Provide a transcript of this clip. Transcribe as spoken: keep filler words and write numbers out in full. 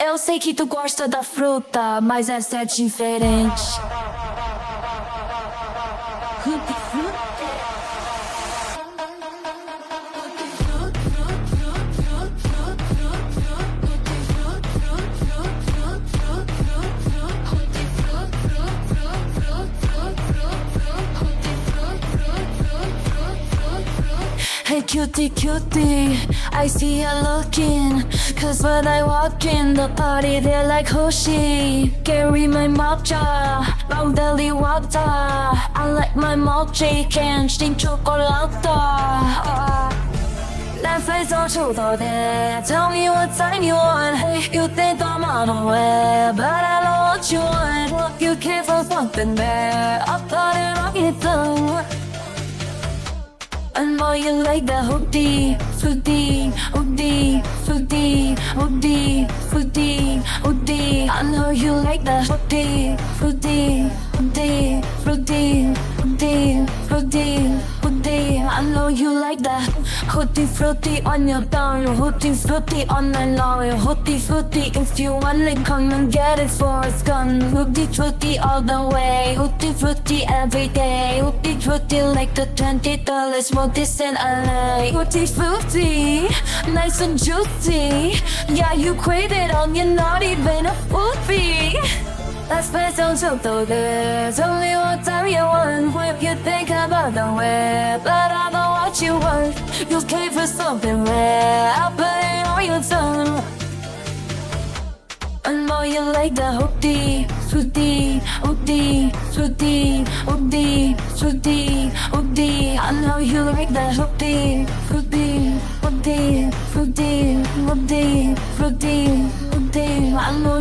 Eu sei que tu gosta da fruta, mas essa é diferente. Hey cutie cutie, I see you looking. Cause when I walk in the party they're like who's she? Carry my matcha, powderly water. I like my milkshake sting chocolate. Let's play so true though there. Tell me what time you want. Hey, you think I'm on the way, but I know what you want. You came for something there, I thought it on your tongue. I know you like the hoodie, fruity, hoodie, fruity, hoodie, fruity, hoodie. I know you like the hoodie, fruity, hoodie, fruity, hoodie, fruity, hoodie. I know you like the hoodie, fruity on your tongue, hoodie, fruity on my long, hoodie, fruity. If you want it, come and get it for it's gone. Hoodie, fruity all the way, hoodie, fruity every day, hoodie, fruity like the twenty dollars. This in L A. Fruity fruity, nice and juicy. Yeah, you crave it on, you're not even a foodie. Let's play some truth though there. Tell me what time you want. If you think about the way, but I know what you want. You came for something rare, I'll put it on your tongue. I know you like the hoodie, fruity, hoodie, fruity, hoodie, fruity, hoodie. I know you like the hoodie, fruity, hoodie, fruity, hoodie, fruity, hoodie. I know